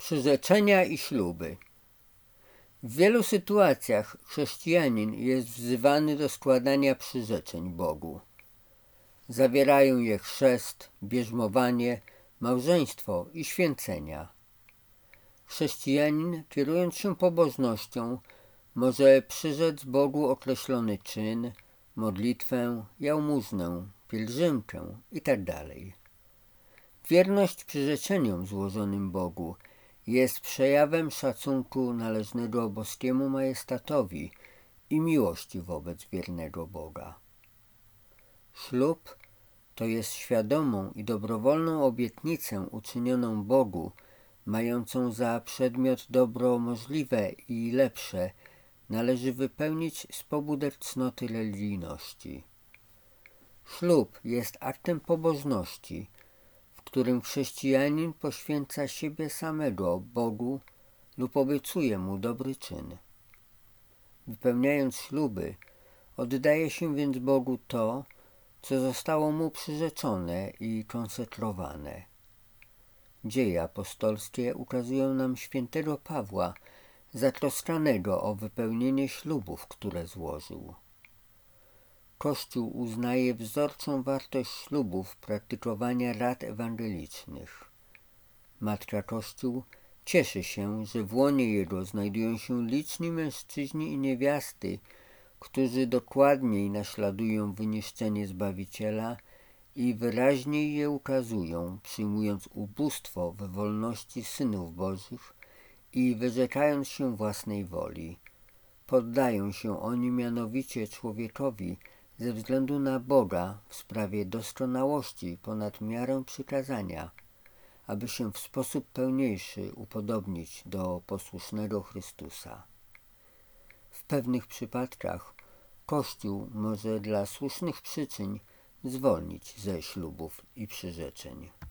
Przyrzeczenia i śluby. W wielu sytuacjach chrześcijanin jest wzywany do składania przyrzeczeń Bogu. Zawierają je chrzest, bierzmowanie, małżeństwo i święcenia. Chrześcijanin, kierując się pobożnością, może przyrzec Bogu określony czyn, modlitwę, jałmużnę, pielgrzymkę itd. Wierność przyrzeczeniom złożonym Bogu jest przejawem szacunku należnego boskiemu majestatowi i miłości wobec wiernego Boga. Ślub to jest świadomą i dobrowolną obietnicę uczynioną Bogu, mającą za przedmiot dobro możliwe i lepsze, należy wypełnić z pobudek cnoty religijności. Ślub jest aktem pobożności, w którym chrześcijanin poświęca siebie samego Bogu lub obiecuje Mu dobry czyn. Wypełniając śluby, oddaje się więc Bogu to, co zostało Mu przyrzeczone i konsekrowane. Dzieje apostolskie ukazują nam świętego Pawła, zatroskanego o wypełnienie ślubów, które złożył. Kościół uznaje wzorczą wartość ślubów praktykowania rad ewangelicznych. Matka Kościół cieszy się, że w łonie jego znajdują się liczni mężczyźni i niewiasty, którzy dokładniej naśladują wyniszczenie Zbawiciela i wyraźniej je ukazują, przyjmując ubóstwo we wolności synów Bożych i wyrzekając się własnej woli. Poddają się oni mianowicie człowiekowi ze względu na Boga w sprawie doskonałości ponad miarę przykazania, aby się w sposób pełniejszy upodobnić do posłusznego Chrystusa. W pewnych przypadkach Kościół może dla słusznych przyczyn zwolnić ze ślubów i przyrzeczeń.